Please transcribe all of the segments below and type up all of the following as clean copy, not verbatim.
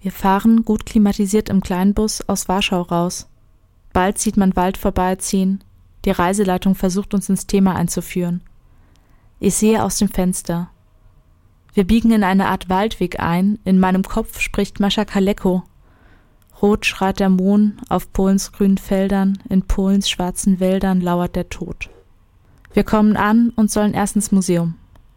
Wir fahren, gut klimatisiert im Kleinbus, aus Warschau raus. Bald sieht man Wald vorbeiziehen. Die Reiseleitung versucht uns ins Thema einzuführen. Ich sehe aus dem Fenster. Wir biegen in eine Art Waldweg ein. In meinem Kopf spricht Mascha Kaleko. Rot schreit der Mohn auf Polens grünen Feldern, in Polens schwarzen Wäldern lauert der Tod. Wir kommen an und sollen erst ins Museum.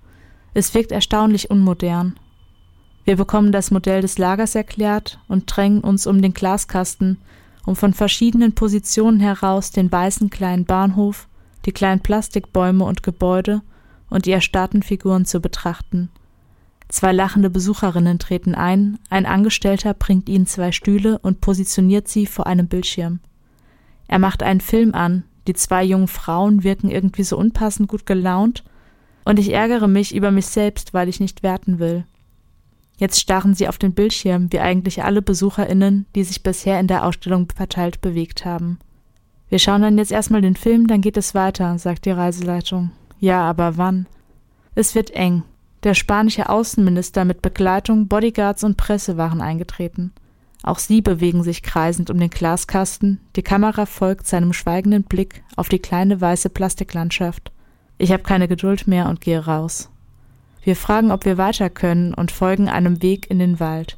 Es wirkt erstaunlich unmodern. Wir bekommen das Modell des Lagers erklärt und drängen uns um den Glaskasten, um von verschiedenen Positionen heraus den weißen kleinen Bahnhof, die kleinen Plastikbäume und Gebäude und die erstarrten Figuren zu betrachten. 2 lachende Besucherinnen treten ein Angestellter bringt ihnen 2 Stühle und positioniert sie vor einem Bildschirm. Er macht einen Film an, die 2 jungen Frauen wirken irgendwie so unpassend gut gelaunt und ich ärgere mich über mich selbst, weil ich nicht werten will. Jetzt starren sie auf den Bildschirm, wie eigentlich alle BesucherInnen, die sich bisher in der Ausstellung verteilt bewegt haben. Wir schauen dann jetzt erstmal den Film, dann geht es weiter, sagt die Reiseleitung. Ja, aber wann? Es wird eng. Der spanische Außenminister mit Begleitung, Bodyguards und Presse waren eingetreten. Auch sie bewegen sich kreisend um den Glaskasten, die Kamera folgt seinem schweigenden Blick auf die kleine weiße Plastiklandschaft. Ich habe keine Geduld mehr und gehe raus. Wir fragen, ob wir weiter können und folgen einem Weg in den Wald.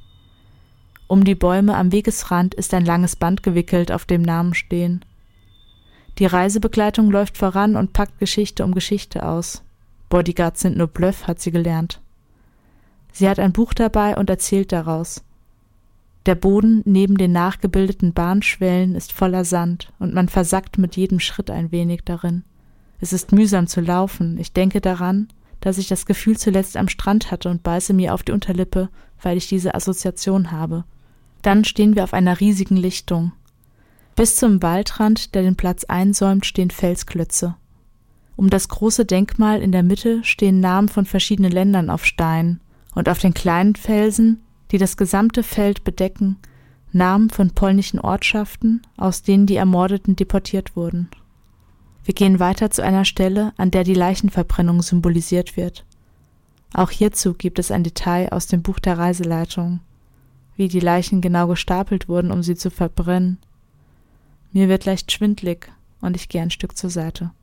Um die Bäume am Wegesrand ist ein langes Band gewickelt, auf dem Namen stehen. Die Reisebegleitung läuft voran und packt Geschichte um Geschichte aus. Bodyguards sind nur Bluff, hat sie gelernt. Sie hat ein Buch dabei und erzählt daraus. Der Boden neben den nachgebildeten Bahnschwellen ist voller Sand und man versackt mit jedem Schritt ein wenig darin. Es ist mühsam zu laufen. Ich denke daran, dass ich das Gefühl zuletzt am Strand hatte und beiße mir auf die Unterlippe, weil ich diese Assoziation habe. Dann stehen wir auf einer riesigen Lichtung. Bis zum Waldrand, der den Platz einsäumt, stehen Felsklötze. Um das große Denkmal in der Mitte stehen Namen von verschiedenen Ländern auf Steinen und auf den kleinen Felsen, die das gesamte Feld bedecken, Namen von polnischen Ortschaften, aus denen die Ermordeten deportiert wurden. Wir gehen weiter zu einer Stelle, an der die Leichenverbrennung symbolisiert wird. Auch hierzu gibt es ein Detail aus dem Buch der Reiseleitung, wie die Leichen genau gestapelt wurden, um sie zu verbrennen. Mir wird leicht schwindlig und ich gehe ein Stück zur Seite.